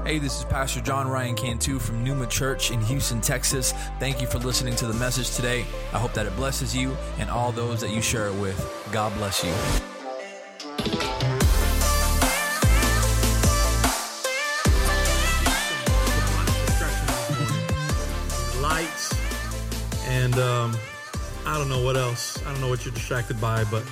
Hey, this is Pastor John Ryan Cantu from Numa Church in Houston, Texas. Thank you for listening to the message today. I hope that it blesses you and all those that you share it with. God bless you. Lights and I don't know what else. I don't know what you're distracted by, but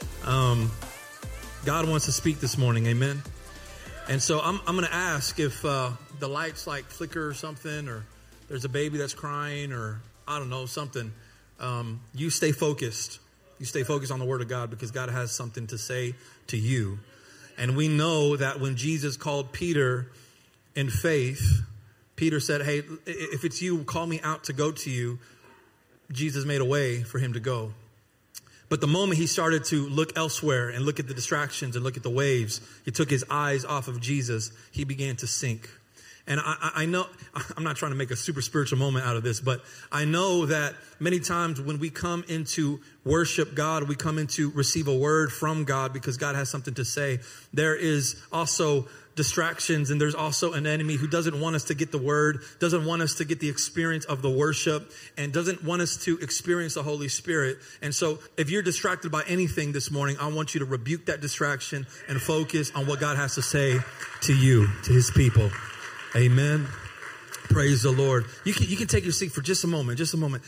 God wants to speak this morning. Amen. And so I'm going to ask if the lights like flicker or something, or there's a baby that's crying, or I don't know, something. You stay focused. You stay focused on the Word of God, because God has something to say to you. And we know that when Jesus called Peter in faith, Peter said, hey, if it's you, call me out to go to you. Jesus made a way for him to go. But the moment he started to look elsewhere and look at the distractions and look at the waves, he took his eyes off of Jesus, he began to sink. And I know, I'm not trying to make a super spiritual moment out of this, but I know that many times when we come into worship God, we come into receive a word from God because God has something to say. There is also distractions, and there's also an enemy who doesn't want us to get the word, doesn't want us to get the experience of the worship, and doesn't want us to experience the Holy Spirit. And so if you're distracted by anything this morning, I want you to rebuke that distraction and focus on what God has to say to you, to his people. Amen. Praise the Lord. You can take your seat for just a moment,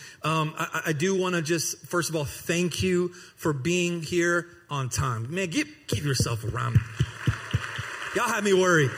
I do want to just, first of all, thank you for being here on time. Man, keep yourself around. Y'all had me worried.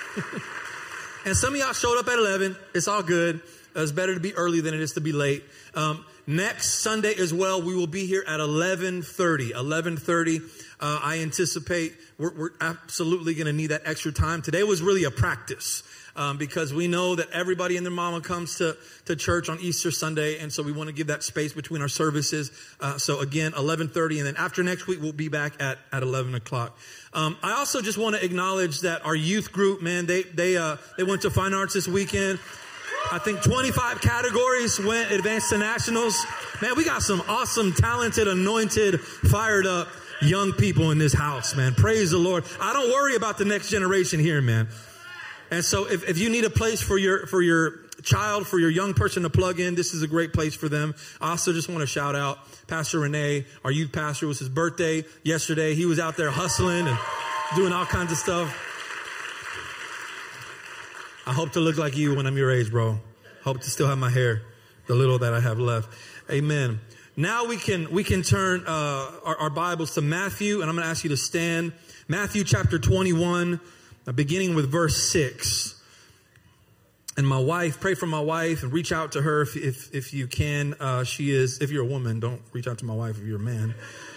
And some of y'all showed up at 11. It's all good. It's better to be early than it is to be late. Next Sunday as well, we will be here at 11:30. 11:30. I anticipate we're absolutely going to need that extra time. Today was really a practice. Because we know that everybody and their mama comes to church on Easter Sunday. And so we want to give that space between our services. So again, 11:30. And then after next week, we'll be back at 11 o'clock. I also just want to acknowledge that our youth group, man, they went to Fine Arts this weekend. I think 25 categories went advanced to nationals. Man, we got some awesome, talented, anointed, fired up young people in this house, man. Praise the Lord. I don't worry about the next generation here, man. And so if you need a place for your child, for your young person to plug in, this is a great place for them. I also just want to shout out Pastor Renee, our youth pastor. It was his birthday yesterday. He was out there hustling and doing all kinds of stuff. I hope to look like you when I'm your age, bro. Hope to still have my hair, the little that I have left. Amen. Now we can turn our Bibles to Matthew, and I'm going to ask you to stand. Matthew chapter 21. Beginning with verse 6. And my wife, pray for my wife and reach out to her if you can. She is, if you're a woman, don't reach out to my wife if you're a man.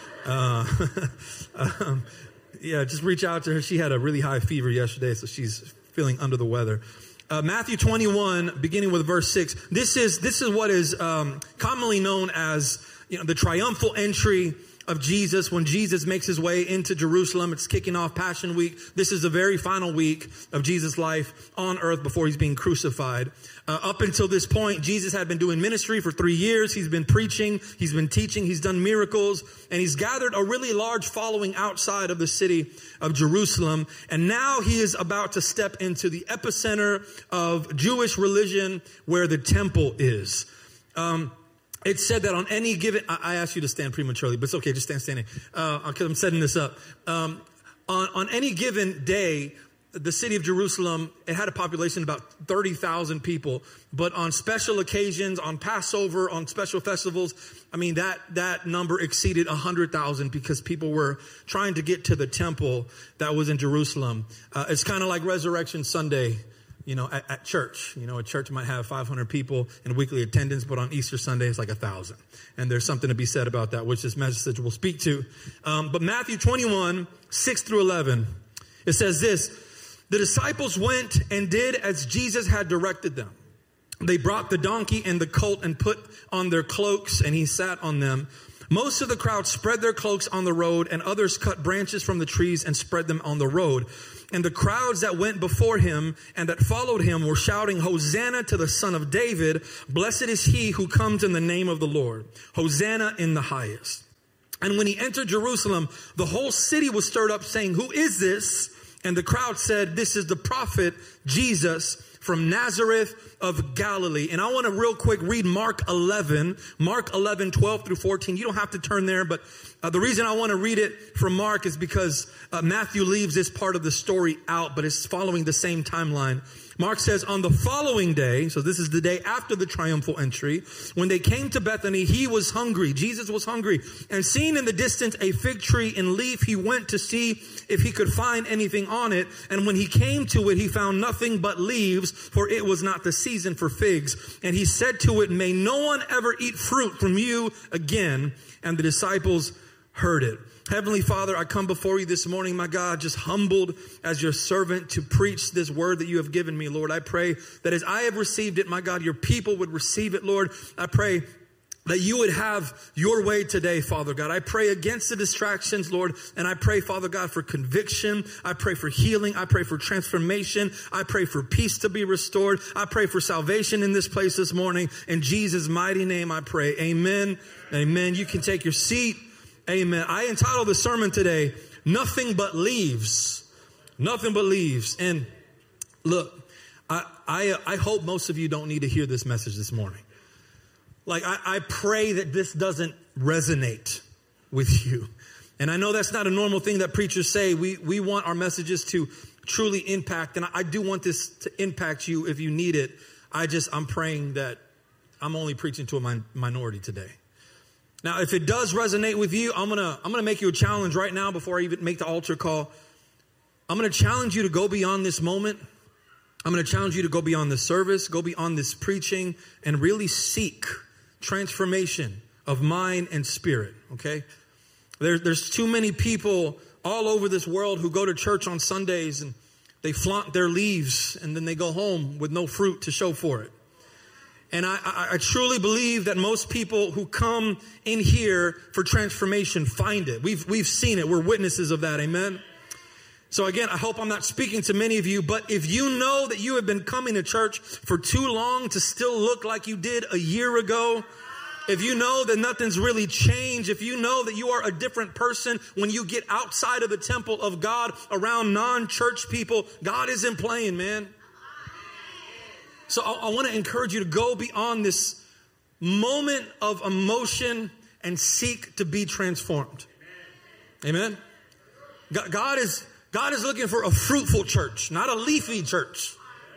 Just reach out to her. She had a really high fever yesterday, so she's feeling under the weather. Matthew 21, beginning with verse 6. This is what is commonly known as, the triumphal entry of Jesus, when Jesus makes his way into Jerusalem. It's kicking off Passion Week. This is the very final week of Jesus' life on earth before he's being crucified. Up until this point, Jesus had been doing ministry for 3 years. He's been preaching. He's been teaching. He's done miracles. And he's gathered a really large following outside of the city of Jerusalem. And now he is about to step into the epicenter of Jewish religion, where the temple is. It said that on any given, I asked you to stand prematurely, but it's okay, just stand standing, because I'm setting this up. On any given day, the city of Jerusalem, it had a population of about 30,000 people. But on special occasions, on Passover, on special festivals, that number exceeded 100,000 because people were trying to get to the temple that was in Jerusalem. It's kind of like Resurrection Sunday. At church, a church might have 500 people in weekly attendance, but on Easter Sunday, it's like 1,000. And there's something to be said about that, which this message will speak to. But Matthew 21, 6 through 11, it says this: the disciples went and did as Jesus had directed them. They brought the donkey and the colt and put on their cloaks, and he sat on them. Most of the crowd spread their cloaks on the road, and others cut branches from the trees and spread them on the road. And the crowds that went before him and that followed him were shouting, "Hosanna to the Son of David. Blessed is he who comes in the name of the Lord. Hosanna in the highest." And when he entered Jerusalem, the whole city was stirred up, saying, "Who is this?" And the crowd said, this is the prophet Jesus from Nazareth of Galilee. And I want to real quick read Mark 11, 12 through 14. You don't have to turn there, but the reason I want to read it from Mark is because Matthew leaves this part of the story out, but it's following the same timeline. Mark says, on the following day, so this is the day after the triumphal entry, when they came to Bethany, he was hungry. Jesus was hungry. And seeing in the distance a fig tree in leaf, he went to see if he could find anything on it. And when he came to it, he found nothing but leaves, for it was not the season for figs. And he said to it, may no one ever eat fruit from you again. And the disciples heard it. Heavenly Father, I come before you this morning, my God, just humbled as your servant to preach this word that you have given me, Lord. I pray that as I have received it, my God, your people would receive it, Lord. I pray that you would have your way today, Father God. I pray against the distractions, Lord, and I pray, Father God, for conviction. I pray for healing. I pray for transformation. I pray for peace to be restored. I pray for salvation in this place this morning. In Jesus' mighty name, I pray. Amen. Amen. You can take your seat. Amen. I entitled the sermon today, Nothing But Leaves. Nothing but leaves. And look, I hope most of you don't need to hear this message this morning. Like, I pray that this doesn't resonate with you. And I know that's not a normal thing that preachers say. We want our messages to truly impact. And I do want this to impact you if you need it. I'm praying that I'm only preaching to a minority today. Now, if it does resonate with you, I'm gonna make you a challenge right now before I even make the altar call. I'm going to challenge you to go beyond this moment. I'm going to challenge you to go beyond the service, go beyond this preaching, and really seek transformation of mind and spirit, okay? There's too many people all over this world who go to church on Sundays and they flaunt their leaves and then they go home with no fruit to show for it. And I truly believe that most people who come in here for transformation find it. We've seen it. We're witnesses of that. Amen. So again, I hope I'm not speaking to many of you, but if you know that you have been coming to church for too long to still look like you did a year ago, if you know that nothing's really changed, if you know that you are a different person when you get outside of the temple of God around non-church people, God isn't playing, man. So I want to encourage you to go beyond this moment of emotion and seek to be transformed. Amen. God is looking for a fruitful church, not a leafy church.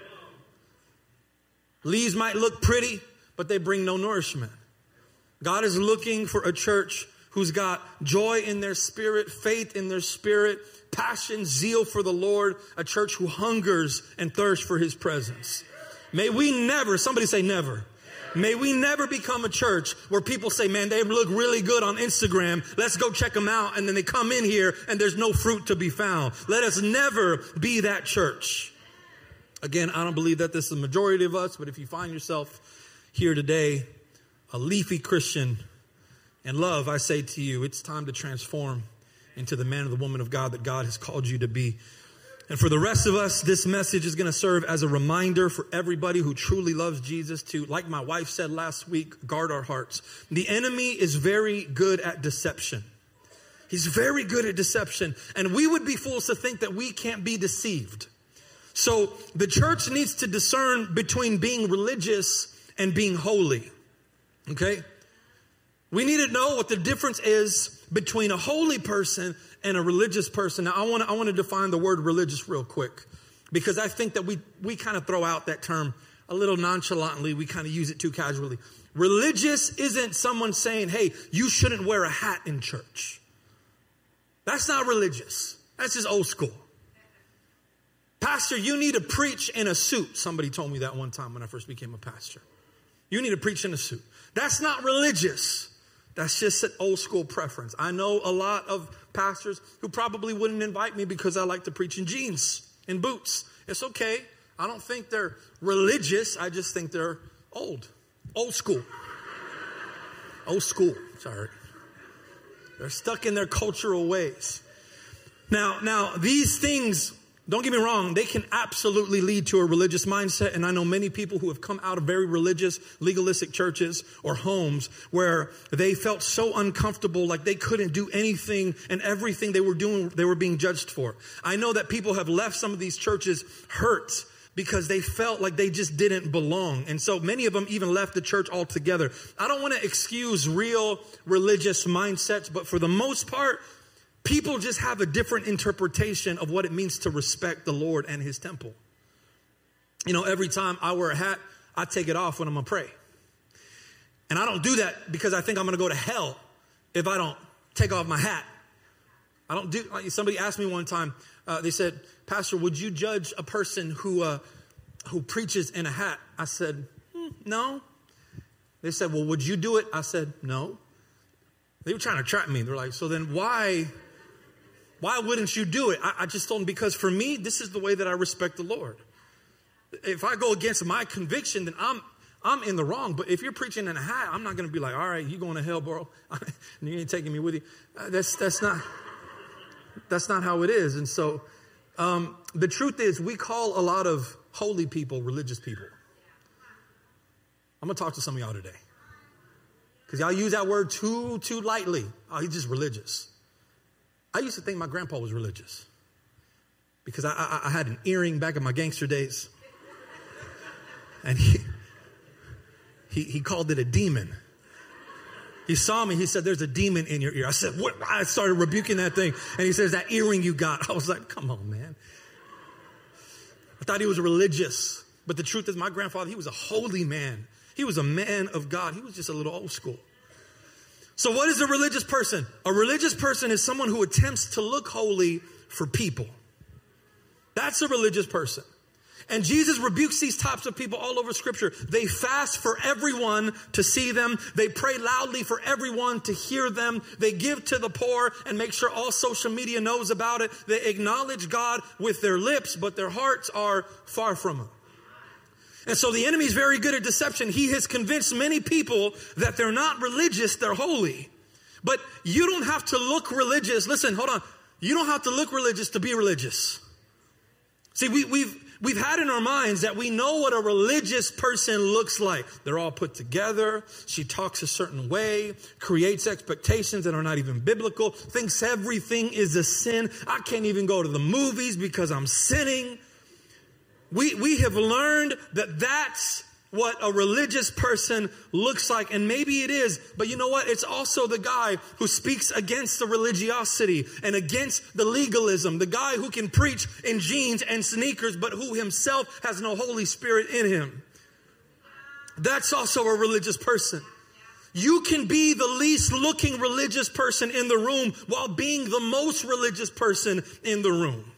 Leaves might look pretty, but they bring no nourishment. God is looking for a church who's got joy in their spirit, faith in their spirit, passion, zeal for the Lord, a church who hungers and thirsts for his presence. May we never, somebody say never. May we never become a church where people say, man, they look really good on Instagram. Let's go check them out. And then they come in here and there's no fruit to be found. Let us never be that church. Again, I don't believe that this is the majority of us, but if you find yourself here today, a leafy Christian in love, I say to you, it's time to transform into the man or the woman of God that God has called you to be. And for the rest of us, this message is going to serve as a reminder for everybody who truly loves Jesus to, like my wife said last week, guard our hearts. The enemy is very good at deception. He's very good at deception. And we would be fools to think that we can't be deceived. So the church needs to discern between being religious and being holy. Okay? We need to know what the difference is between a holy person and a religious person. Now, I want to define the word religious real quick, because I think that we kind of throw out that term a little nonchalantly. We kind of use it too casually. Religious isn't someone saying, hey, you shouldn't wear a hat in church. That's not religious. That's just old school. Pastor, you need to preach in a suit. Somebody told me that one time when I first became a pastor. You need to preach in a suit. That's not religious. That's just an old school preference. I know a lot of pastors who probably wouldn't invite me because I like to preach in jeans and boots. It's okay. I don't think they're religious. I just think they're old school. Old school. Sorry. They're stuck in their cultural ways. Now these things Don't get me wrong, they can absolutely lead to a religious mindset. And I know many people who have come out of very religious, legalistic churches or homes where they felt so uncomfortable, like they couldn't do anything, and everything they were doing, they were being judged for. I know that people have left some of these churches hurt because they felt like they just didn't belong. And so many of them even left the church altogether. I don't want to excuse real religious mindsets, but for the most part, people just have a different interpretation of what it means to respect the Lord and his temple. You know, every time I wear a hat, I take it off when I'm going to pray. And I don't do that because I think I'm going to go to hell if I don't take off my hat. I don't do, somebody asked me one time, they said, Pastor, would you judge a person who preaches in a hat? I said, no. They said, well, would you do it? I said, no. They were trying to trap me. They're like, so then why wouldn't you do it? I just told them, because for me, this is the way that I respect the Lord. If I go against my conviction, then I'm in the wrong. But if you're preaching in a hat, I'm not going to be like, all right, you going to hell, bro. You ain't taking me with you. That's not how it is. And so the truth is, we call a lot of holy people religious people. I'm going to talk to some of y'all today, because y'all use that word too lightly. Oh, he's just religious. I used to think my grandpa was religious because I had an earring back in my gangster days. And he called it a demon. He saw me. He said, there's a demon in your ear. I said, what? I started rebuking that thing. And he says, that earring you got. I was like, come on, man. I thought he was religious. But the truth is, my grandfather, he was a holy man. He was a man of God. He was just a little old school. So what is a religious person? A religious person is someone who attempts to look holy for people. That's a religious person. And Jesus rebukes these types of people all over Scripture. They fast for everyone to see them. They pray loudly for everyone to hear them. They give to the poor and make sure all social media knows about it. They acknowledge God with their lips, but their hearts are far from Him. And so the enemy is very good at deception. He has convinced many people that they're not religious, they're holy. But you don't have to look religious. Listen, hold on. You don't have to look religious to be religious. See, we've had in our minds that we know what a religious person looks like. They're all put together. She talks a certain way, creates expectations that are not even biblical, thinks everything is a sin. I can't even go to the movies because I'm sinning. We have learned that that's what a religious person looks like. And maybe it is, but you know what? It's also the guy who speaks against the religiosity and against the legalism. The guy who can preach in jeans and sneakers, but who himself has no Holy Spirit in him. That's also a religious person. You can be the least looking religious person in the room while being the most religious person in the room.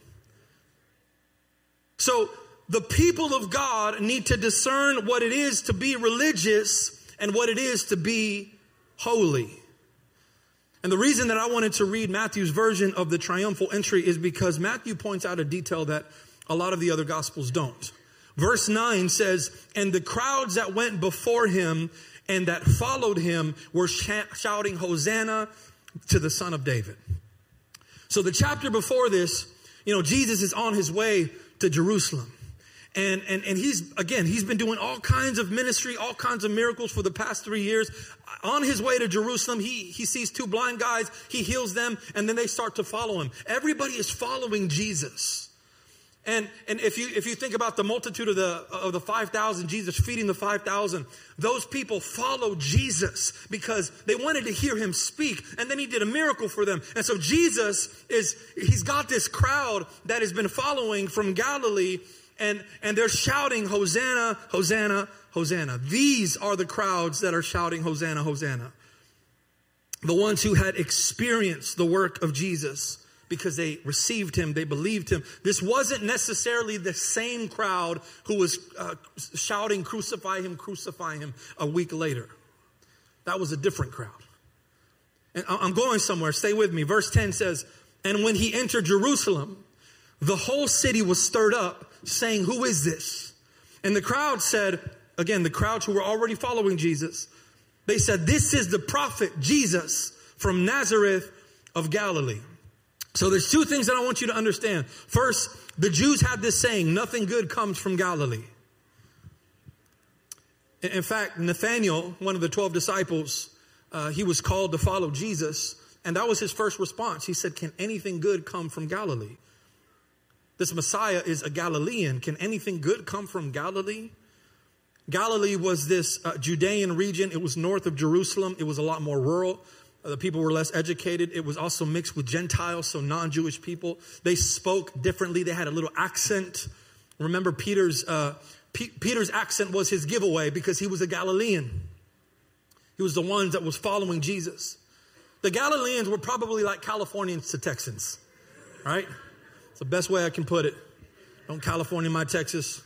So the people of God need to discern what it is to be religious and what it is to be holy. And the reason that I wanted to read Matthew's version of the triumphal entry is because Matthew points out a detail that a lot of the other gospels don't. Verse 9 says, and the crowds that went before him and that followed him were shouting, Hosanna to the Son of David. So the chapter before this, Jesus is on his way to Jerusalem. And he's been doing all kinds of ministry, all kinds of miracles for the past 3 years. On his way to Jerusalem, he sees two blind guys, he heals them, and then they start to follow him. Everybody is following Jesus. And if you think about the multitude of the 5,000, Jesus feeding the 5,000, those people followed Jesus because they wanted to hear him speak, and then he did a miracle for them. And so he's got this crowd that has been following from Galilee. And they're shouting, Hosanna, Hosanna, Hosanna. These are the crowds that are shouting, Hosanna, Hosanna. The ones who had experienced the work of Jesus because they received him, they believed him. This wasn't necessarily the same crowd who was shouting, crucify him a week later. That was a different crowd. And I'm going somewhere. Stay with me. Verse 10 says, and when he entered Jerusalem, the whole city was stirred up, saying, who is this? And the crowd said, again, the crowds who were already following Jesus, they said, this is the prophet Jesus from Nazareth of Galilee. So there's two things that I want you to understand. First, the Jews had this saying, nothing good comes from Galilee. In fact, Nathanael, one of the 12 disciples, he was called to follow Jesus. And that was his first response. He said, can anything good come from Galilee? This Messiah is a Galilean. Can anything good come from Galilee? Galilee was this Judean region. It was north of Jerusalem. It was a lot more rural. The people were less educated. It was also mixed with Gentiles, so non-Jewish people. They spoke differently. They had a little accent. Remember, Peter's accent was his giveaway because he was a Galilean. He was the one that was following Jesus. The Galileans were probably like Californians to Texans, right? It's the best way I can put it. Don't California my Texas.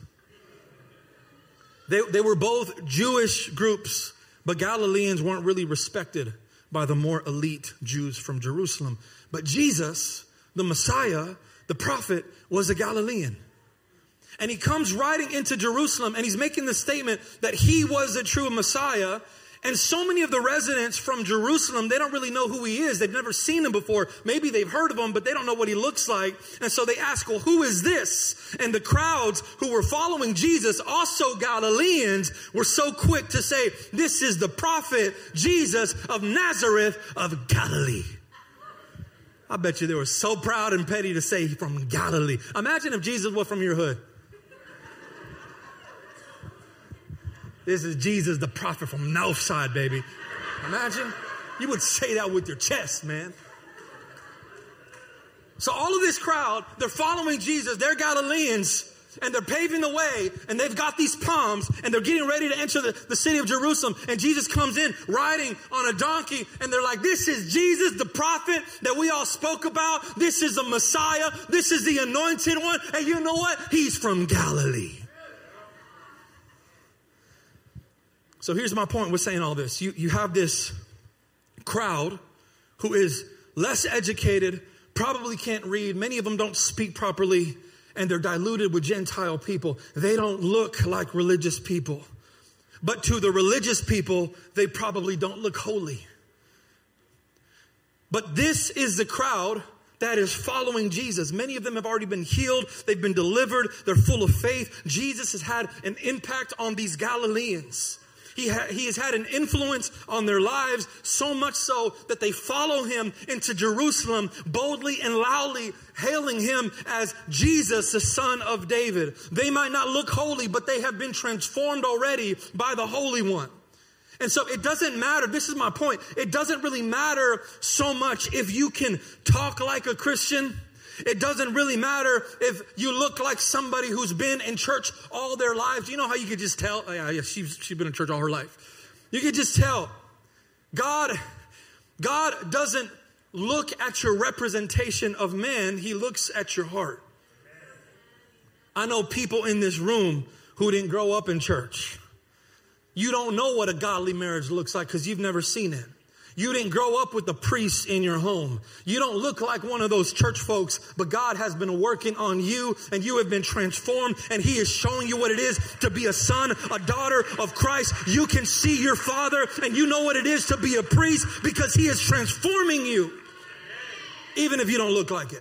They were both Jewish groups, but Galileans weren't really respected by the more elite Jews from Jerusalem. But Jesus, the Messiah, the prophet, was a Galilean. And he comes riding into Jerusalem and he's making the statement that he was the true Messiah. And so many of the residents from Jerusalem, they don't really know who he is. They've never seen him before. Maybe they've heard of him, but they don't know what he looks like. And so they ask, well, who is this? And the crowds who were following Jesus, also Galileans, were so quick to say, this is the prophet Jesus of Nazareth of Galilee. I bet you they were so proud and petty to say from Galilee. Imagine if Jesus was from your hood. This is Jesus, the prophet from Northside, baby. Imagine. You would say that with your chest, man. So all of this crowd, they're following Jesus. They're Galileans, and they're paving the way, and they've got these palms, and they're getting ready to enter the city of Jerusalem. And Jesus comes in riding on a donkey, and they're like, this is Jesus, the prophet that we all spoke about. This is the Messiah. This is the anointed one. And you know what? He's from Galilee. So here's my point with saying all this. You have this crowd who is less educated, probably can't read. Many of them don't speak properly, and they're diluted with Gentile people. They don't look like religious people. But to the religious people, they probably don't look holy. But this is the crowd that is following Jesus. Many of them have already been healed. They've been delivered. They're full of faith. Jesus has had an impact on these Galileans. He has had an influence on their lives, so much so that they follow him into Jerusalem boldly and loudly, hailing him as Jesus, the Son of David. They might not look holy, but they have been transformed already by the Holy One. And so it doesn't matter. This is my point. It doesn't really matter so much if you can talk like a Christian. It doesn't really matter if you look like somebody who's been in church all their lives. You know how you could just tell? Oh, yeah, she's been in church all her life. You could just tell. God doesn't look at your representation of man. He looks at your heart. I know people in this room who didn't grow up in church. You don't know what a godly marriage looks like because you've never seen it. You didn't grow up with a priest in your home. You don't look like one of those church folks, but God has been working on you and you have been transformed and he is showing you what it is to be a son, a daughter of Christ. You can see your Father and you know what it is to be a priest because he is transforming you, even if you don't look like it.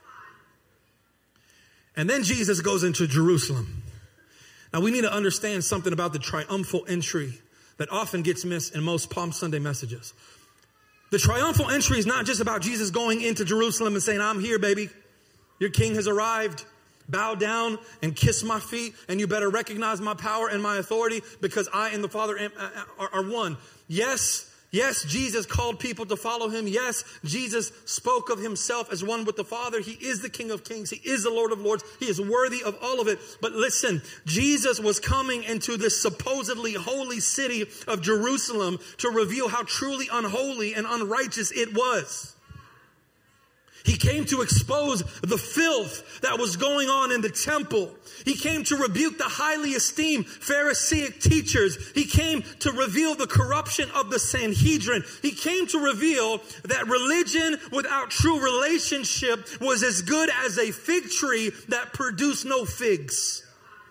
And then Jesus goes into Jerusalem. Now we need to understand something about the triumphal entry that often gets missed in most Palm Sunday messages. The triumphal entry is not just about Jesus going into Jerusalem and saying, I'm here, baby. Your king has arrived. Bow down and kiss my feet. And you better recognize my power and my authority because I and the Father are one. Yes, Jesus called people to follow him. Yes, Jesus spoke of himself as one with the Father. He is the King of Kings. He is the Lord of Lords. He is worthy of all of it. But listen, Jesus was coming into this supposedly holy city of Jerusalem to reveal how truly unholy and unrighteous it was. He came to expose the filth that was going on in the temple. He came to rebuke the highly esteemed Pharisaic teachers. He came to reveal the corruption of the Sanhedrin. He came to reveal that religion without true relationship was as good as a fig tree that produced no figs.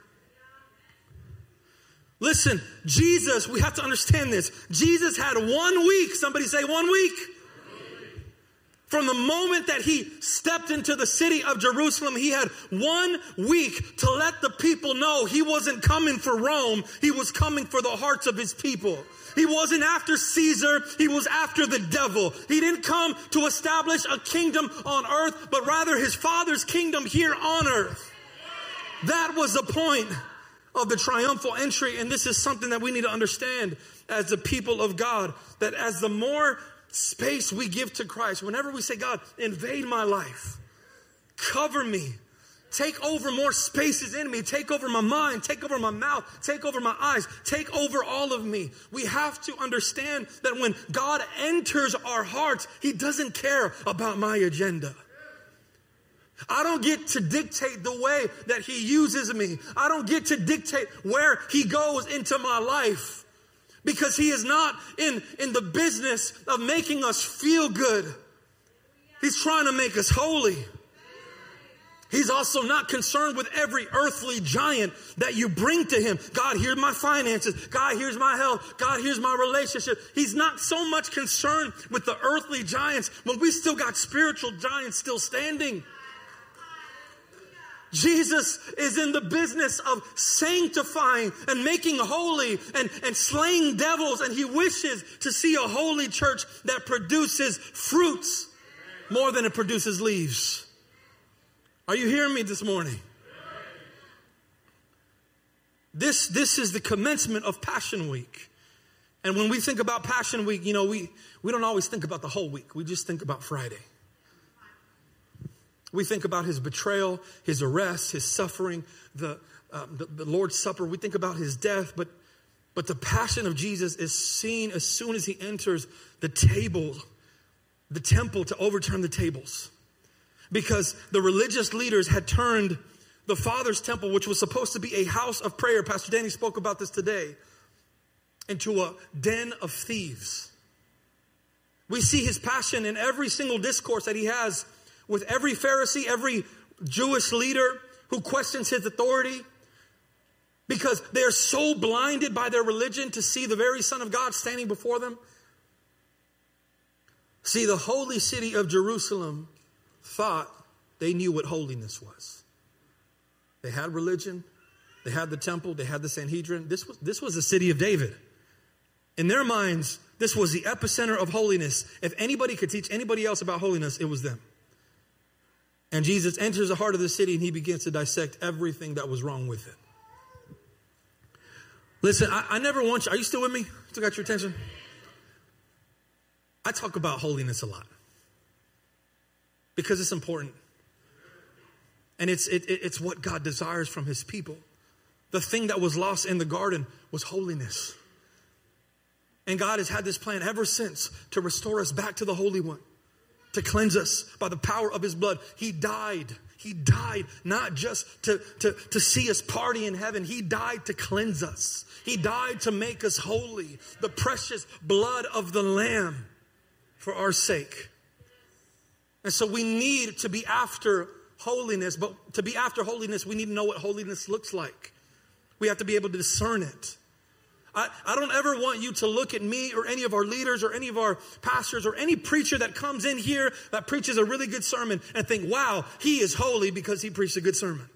Listen, Jesus, we have to understand this. Jesus had 1 week. Somebody say 1 week. From the moment that he stepped into the city of Jerusalem, he had 1 week to let the people know he wasn't coming for Rome. He was coming for the hearts of his people. He wasn't after Caesar. He was after the devil. He didn't come to establish a kingdom on earth, but rather his Father's kingdom here on earth. That was the point of the triumphal entry. And this is something that we need to understand as the people of God, that as the more space we give to Christ, whenever we say, God, invade my life, cover me, take over more spaces in me, take over my mind, take over my mouth, take over my eyes, take over all of me. We have to understand that when God enters our hearts, he doesn't care about my agenda. I don't get to dictate the way that he uses me. I don't get to dictate where he goes into my life. Because he is not in the business of making us feel good. He's trying to make us holy. He's also not concerned with every earthly giant that you bring to him. God, here's my finances. God, here's my health. God, here's my relationship. He's not so much concerned with the earthly giants when we still got spiritual giants still standing. Jesus is in the business of sanctifying and making holy and slaying devils. And he wishes to see a holy church that produces fruits more than it produces leaves. Are you hearing me this morning? This is the commencement of Passion Week. And when we think about Passion Week, we don't always think about the whole week. We just think about Friday. We think about his betrayal, his arrest, his suffering, the Lord's Supper. We think about his death, but the passion of Jesus is seen as soon as he enters the temple to overturn the tables. Because the religious leaders had turned the Father's temple, which was supposed to be a house of prayer, Pastor Danny spoke about this today, into a den of thieves. We see his passion in every single discourse that he has with every Pharisee, every Jewish leader who questions his authority, because they're so blinded by their religion to see the very Son of God standing before them. See, the holy city of Jerusalem thought they knew what holiness was. They had religion, they had the temple, they had the Sanhedrin. This was the city of David. In their minds, this was the epicenter of holiness. If anybody could teach anybody else about holiness, it was them. And Jesus enters the heart of the city and he begins to dissect everything that was wrong with it. Listen, I never want you, are you still with me? Still got your attention? I talk about holiness a lot because it's important. And it's what God desires from his people. The thing that was lost in the garden was holiness. And God has had this plan ever since to restore us back to the Holy One, to cleanse us by the power of his blood. He died. He died not just to see us party in heaven. He died to cleanse us. He died to make us holy. The precious blood of the Lamb for our sake. And so we need to be after holiness. But to be after holiness, we need to know what holiness looks like. We have to be able to discern it. I don't ever want you to look at me or any of our leaders or any of our pastors or any preacher that comes in here that preaches a really good sermon and think, wow, he is holy because he preached a good sermon.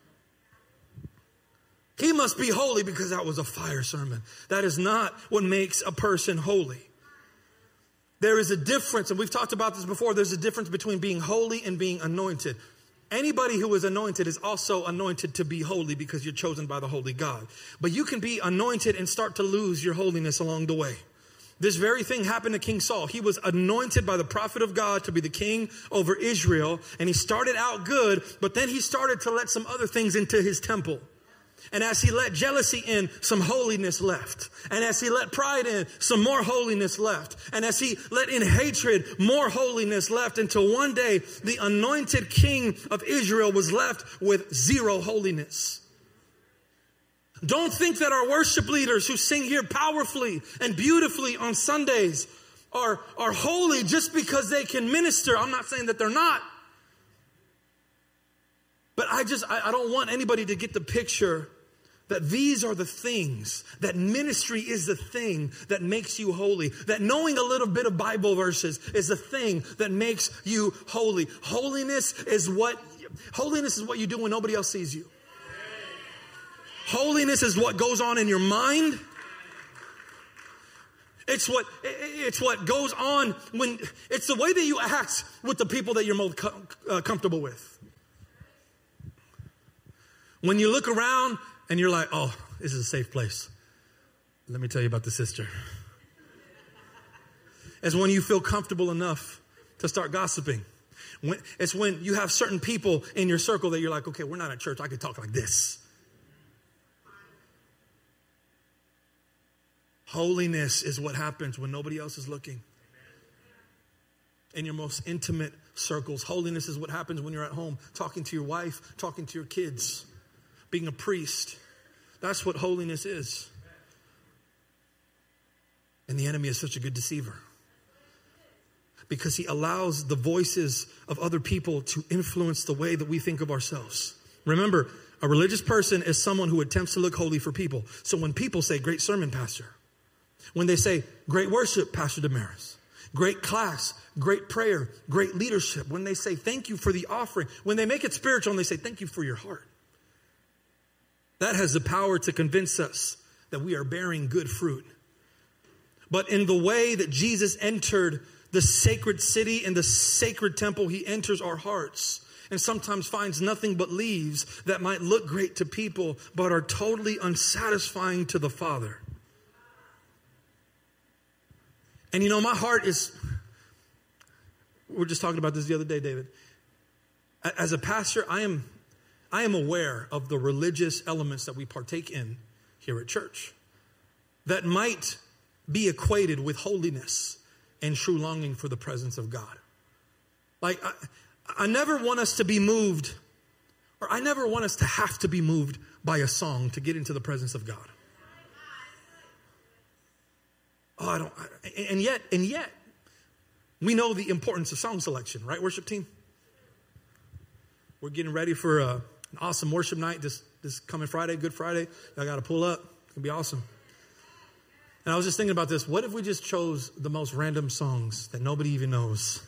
He must be holy because that was a fire sermon. That is not what makes a person holy. There is a difference, and we've talked about this before, there's a difference between being holy and being anointed. Anybody who is anointed is also anointed to be holy because you're chosen by the holy God. But you can be anointed and start to lose your holiness along the way. This very thing happened to King Saul. He was anointed by the prophet of God to be the king over Israel. And he started out good, but then he started to let some other things into his temple. And as he let jealousy in, some holiness left. And as he let pride in, some more holiness left. And as he let in hatred, more holiness left. Until one day, the anointed king of Israel was left with zero holiness. Don't think that our worship leaders who sing here powerfully and beautifully on Sundays are holy just because they can minister. I'm not saying that they're not. But I don't want anybody to get the picture That these are the things, that ministry is the thing that makes you holy. That knowing a little bit of Bible verses is the thing that makes you holy. Holiness is what you do when nobody else sees you. Holiness is what goes on in your mind. It's what goes on it's the way that you act with the people that you're most comfortable with. When you look around and you're like, oh, this is a safe place. Let me tell you about the sister. It's when you feel comfortable enough to start gossiping. It's when you have certain people in your circle that you're like, okay, we're not at church. I could talk like this. Holiness is what happens when nobody else is looking. In your most intimate circles. Holiness is what happens when you're at home, talking to your wife, talking to your kids, being a priest. That's what holiness is. And the enemy is such a good deceiver. Because he allows the voices of other people to influence the way that we think of ourselves. Remember, a religious person is someone who attempts to look holy for people. So when people say, great sermon, pastor. When they say, great worship, Pastor Damaris. Great class, great prayer, great leadership. When they say, thank you for the offering. When they make it spiritual and they say, thank you for your heart. That has the power to convince us that we are bearing good fruit. But in the way that Jesus entered the sacred city and the sacred temple, he enters our hearts and sometimes finds nothing but leaves that might look great to people but are totally unsatisfying to the Father. And you know, my heart is, we were just talking about this the other day, David. As a pastor, I am aware of the religious elements that we partake in here at church that might be equated with holiness and true longing for the presence of God. Like, I never want us to be moved, or I never want us to have to be moved by a song to get into the presence of God. Oh, and yet, we know the importance of song selection, right, worship team? We're getting ready for an awesome worship night this coming Friday, Good Friday. Y'all got to pull up. It's going to be awesome. And I was just thinking about this. What if we just chose the most random songs that nobody even knows?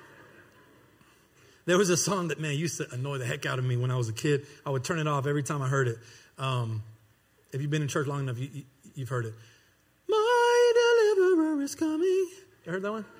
There was a song that, man, used to annoy the heck out of me when I was a kid. I would turn it off every time I heard it. If you've been in church long enough, you've heard it. My deliverer is coming. You heard that one?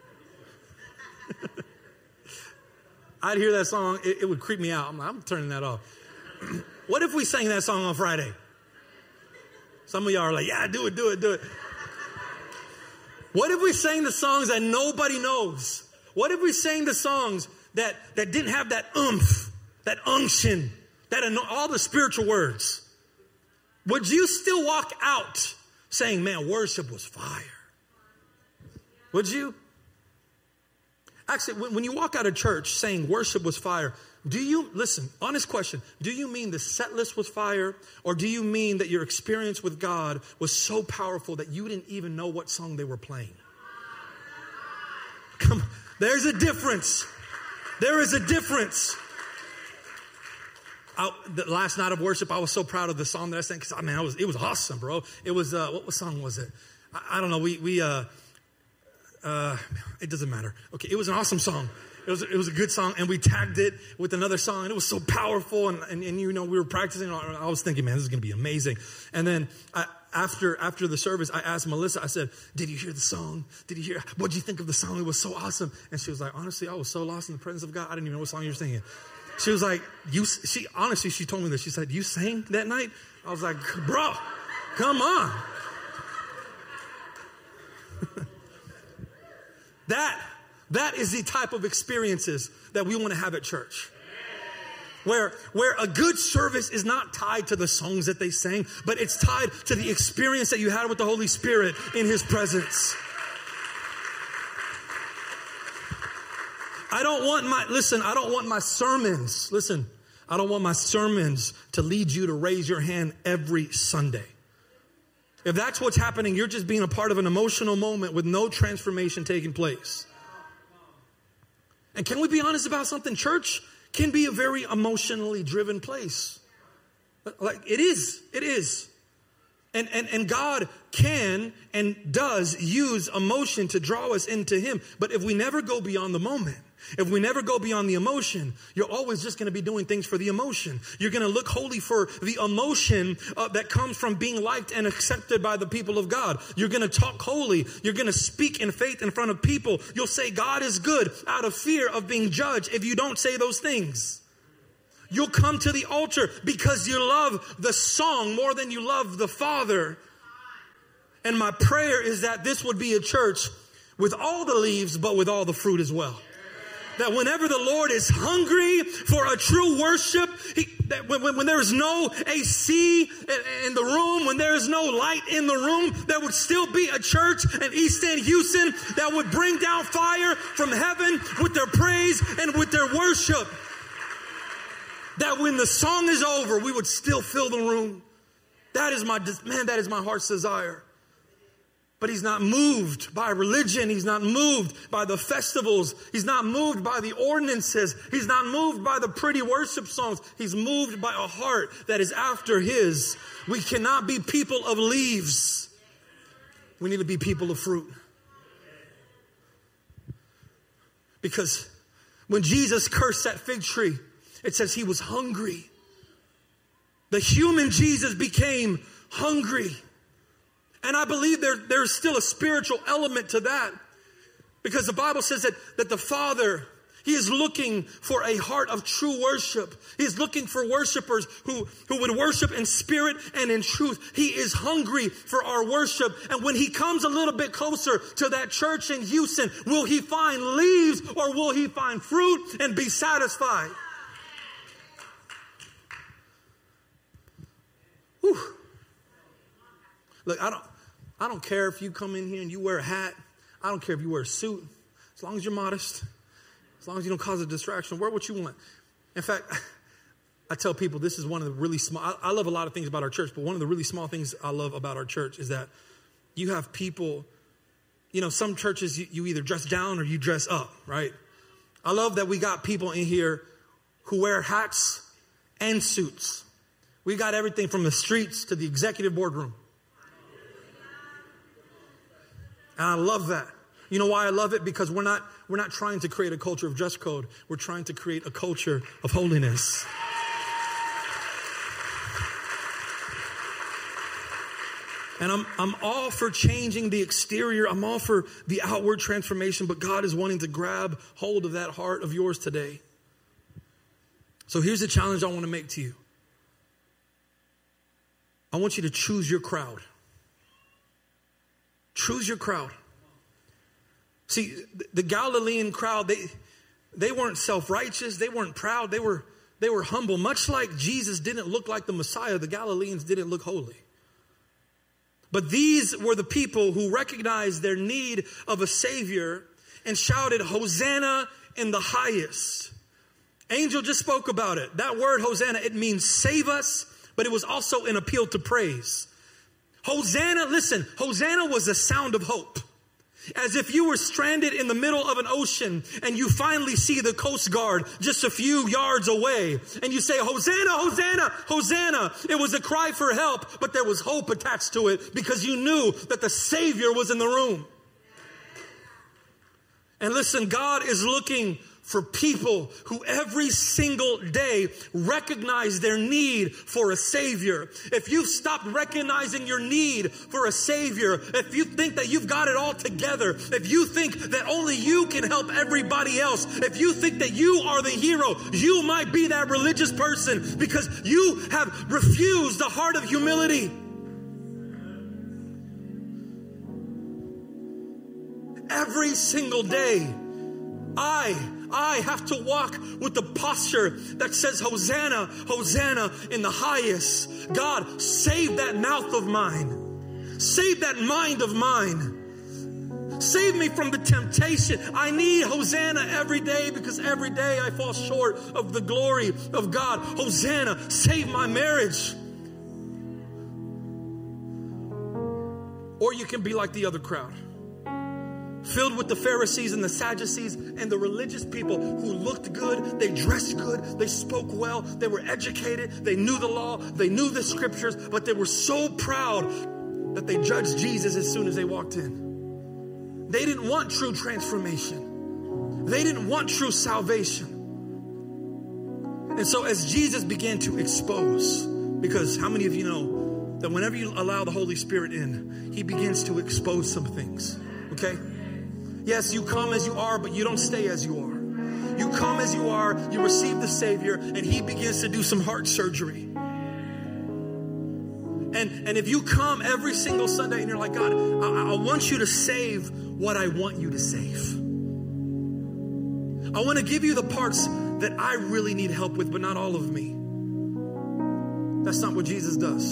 I'd hear that song. It would creep me out. I'm turning that off. What if we sang that song on Friday? Some of y'all are like, yeah, do it. What if we sang the songs that nobody knows? What if we sang the songs that didn't have that oomph, that unction, all the spiritual words? Would you still walk out saying, man, worship was fire? Would you? Actually, when you walk out of church saying worship was fire, listen, honest question, do you mean the set list was fire? Or do you mean that your experience with God was so powerful that you didn't even know what song they were playing? Come on, there's a difference. There is a difference. The last night of worship, I was so proud of the song that I sang. Because, it was awesome, bro. It was, what song was it? I don't know. It doesn't matter. Okay, it was an awesome song. It was a good song, and we tagged it with another song, and it was so powerful. And you know, we were practicing. I was thinking, man, this is going to be amazing. And then after the service, I asked Melissa. I said, "Did you hear the song? What did you think of the song? It was so awesome." And she was like, "Honestly, I was so lost in the presence of God. I didn't even know what song you were singing." She was like, she told me this. She said, "You sang that night?" I was like, "Bro, come on." That is the type of experiences that we want to have at church. Where a good service is not tied to the songs that they sang, but it's tied to the experience that you had with the Holy Spirit in His presence. I don't want my sermons to lead you to raise your hand every Sunday. If that's what's happening, you're just being a part of an emotional moment with no transformation taking place. And can we be honest about something? Church can be a very emotionally driven place. Like it is. And God can and does use emotion to draw us into him. But if we never go beyond the moment, if we never go beyond the emotion, you're always just going to be doing things for the emotion. You're going to look holy for the emotion that comes from being liked and accepted by the people of God. You're going to talk holy. You're going to speak in faith in front of people. You'll say God is good out of fear of being judged if you don't say those things. You'll come to the altar because you love the song more than you love the Father. And my prayer is that this would be a church with all the leaves, but with all the fruit as well. That whenever the Lord is hungry for a true worship, when there is no AC in the room, when there is no light in the room, there would still be a church in East End, Houston that would bring down fire from heaven with their praise and with their worship. That when the song is over, we would still fill the room. That is my heart's desire. But he's not moved by religion. He's not moved by the festivals. He's not moved by the ordinances. He's not moved by the pretty worship songs. He's moved by a heart that is after his. We cannot be people of leaves. We need to be people of fruit. Because when Jesus cursed that fig tree, it says he was hungry. The human Jesus became hungry. And I believe there's still a spiritual element to that. Because the Bible says that the Father, he is looking for a heart of true worship. He is looking for worshipers who would worship in spirit and in truth. He is hungry for our worship. And when he comes a little bit closer to that church in Houston, will he find leaves or will he find fruit and be satisfied? Whew. Look, I don't care if you come in here and you wear a hat. I don't care if you wear a suit. As long as you're modest, as long as you don't cause a distraction, wear what you want. In fact, I tell people this is one of the really small, I love a lot of things about our church, but one of the really small things I love about our church is that you have people, some churches you either dress down or you dress up, right? I love that we got people in here who wear hats and suits. We got everything from the streets to the executive boardroom. And I love that. You know why I love it? Because we're not trying to create a culture of dress code. We're trying to create a culture of holiness. And I'm all for changing the exterior. I'm all for the outward transformation, but God is wanting to grab hold of that heart of yours today. So here's the challenge I want to make to you. I want you to choose your crowd. Choose your crowd. See, the Galilean crowd, they weren't self-righteous. They weren't proud. They were humble. Much like Jesus didn't look like the Messiah, the Galileans didn't look holy. But these were the people who recognized their need of a Savior and shouted, Hosanna in the highest. Angel just spoke about it. That word Hosanna, it means save us, but it was also an appeal to praise. Hosanna, listen, Hosanna was a sound of hope. As if you were stranded in the middle of an ocean and you finally see the Coast Guard just a few yards away. And you say, Hosanna, Hosanna, Hosanna. It was a cry for help, but there was hope attached to it because you knew that the Savior was in the room. And listen, God is looking for people who every single day recognize their need for a Savior. If you've stopped recognizing your need for a Savior, if you think that you've got it all together, if you think that only you can help everybody else, if you think that you are the hero, you might be that religious person because you have refused the heart of humility. Every single day, I have to walk with the posture that says, Hosanna, Hosanna in the highest. God, save that mouth of mine. Save that mind of mine. Save me from the temptation. I need Hosanna every day because every day I fall short of the glory of God. Hosanna, save my marriage. Or you can be like the other crowd. filled with the Pharisees and the Sadducees and the religious people who looked good, they dressed good, they spoke well, they were educated, they knew the law, they knew the scriptures, but they were so proud that they judged Jesus as soon as they walked in. They didn't want true transformation. They didn't want true salvation. And so as Jesus began to expose, because how many of you know that whenever you allow the Holy Spirit in, he begins to expose some things, okay? Yes, you come as you are, but you don't stay as you are. You come as you are, you receive the Savior, and he begins to do some heart surgery. And if you come every single Sunday and you're like, God, I want you to save what I want you to save. I want to give you the parts that I really need help with, but not all of me. That's not what Jesus does.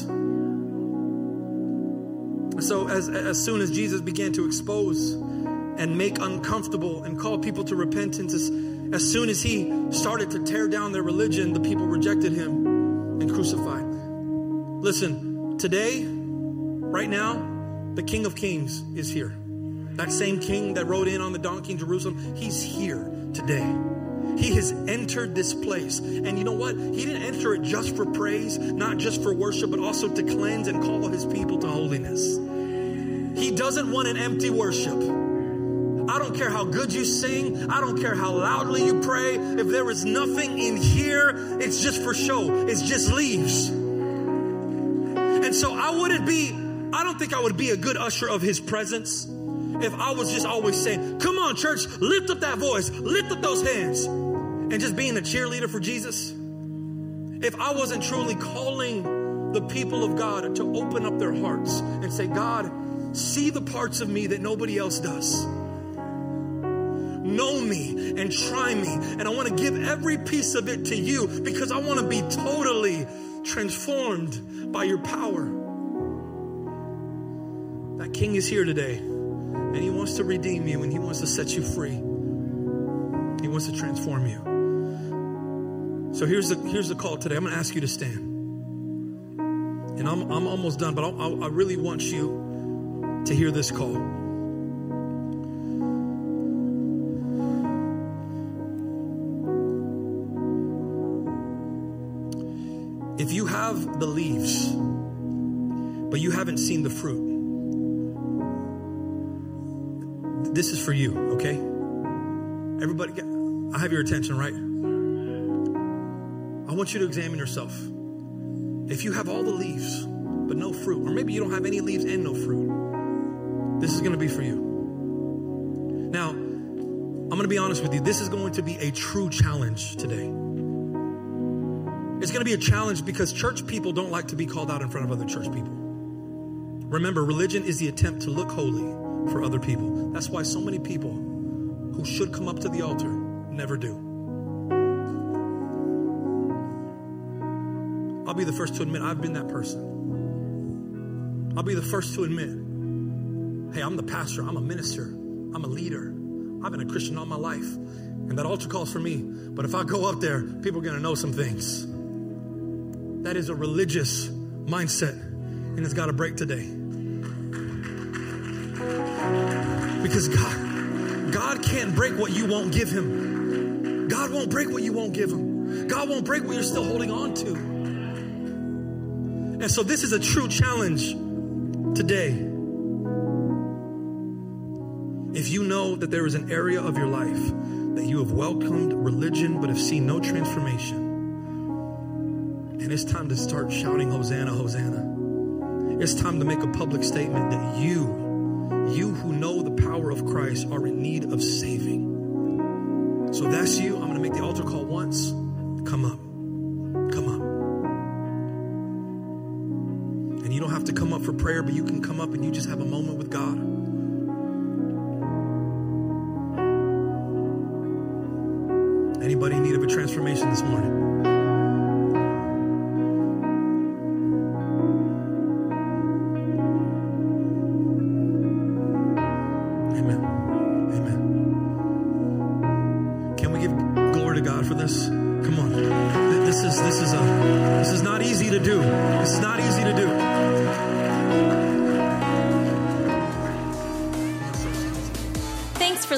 So as soon as Jesus began to expose and make uncomfortable and call people to repentance, as soon as he started to tear down their religion, the people rejected him and crucified. Listen, today, right now, the King of Kings is here. That same king that rode in on the donkey in Jerusalem, he's here today. He has entered this place. And you know what? He didn't enter it just for praise, not just for worship, but also to cleanse and call his people to holiness. He doesn't want an empty worship. I don't care how good you sing. I don't care how loudly you pray. If there is nothing in here, it's just for show. It's just leaves. And so I don't think I would be a good usher of his presence if I was just always saying, come on, church, lift up that voice, lift up those hands, and just being a cheerleader for Jesus. If I wasn't truly calling the people of God to open up their hearts and say, God, see the parts of me that nobody else does. Know me and try me. And I want to give every piece of it to you because I want to be totally transformed by your power. That King is here today. And he wants to redeem you and he wants to set you free. He wants to transform you. So here's the call today. I'm going to ask you to stand. And I'm almost done, but I really want you to hear this call. If you have the leaves, but you haven't seen the fruit, this is for you, okay? Everybody, I have your attention, right? I want you to examine yourself. If you have all the leaves, but no fruit, or maybe you don't have any leaves and no fruit, this is going to be for you. Now, I'm going to be honest with you. This is going to be a true challenge today. It's going to be a challenge because church people don't like to be called out in front of other church people. Remember, religion is the attempt to look holy for other people. That's why so many people who should come up to the altar never do. I'll be the first to admit I've been that person. I'll be the first to admit, hey, I'm the pastor, I'm a minister, I'm a leader. I've been a Christian all my life. And that altar call's for me. But if I go up there, people are going to know some things. That is a religious mindset. And it's got to break today. Because God can't break what you won't give him. God won't break what you won't give him. God won't break what you're still holding on to. And so this is a true challenge today. If you know that there is an area of your life that you have welcomed religion but have seen no transformation, and it's time to start shouting, Hosanna, Hosanna. It's time to make a public statement that you who know the power of Christ are in need of saving. So if that's you, I'm going to make the altar call once. Come up. Come up. And you don't have to come up for prayer, but you can come up and you just have a moment with God. Anybody in need of a transformation this morning? Amen. Amen. Can we give glory to God for this? Come on. This is not easy to do. This is not easy to do.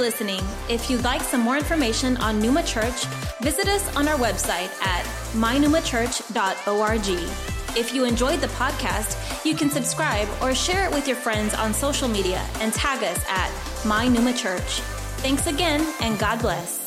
listening. If you'd like some more information on Pneuma Church, visit us on our website at mypneumachurch.org. If you enjoyed the podcast, you can subscribe or share it with your friends on social media and tag us at My Pneuma Church. Thanks again, and God bless.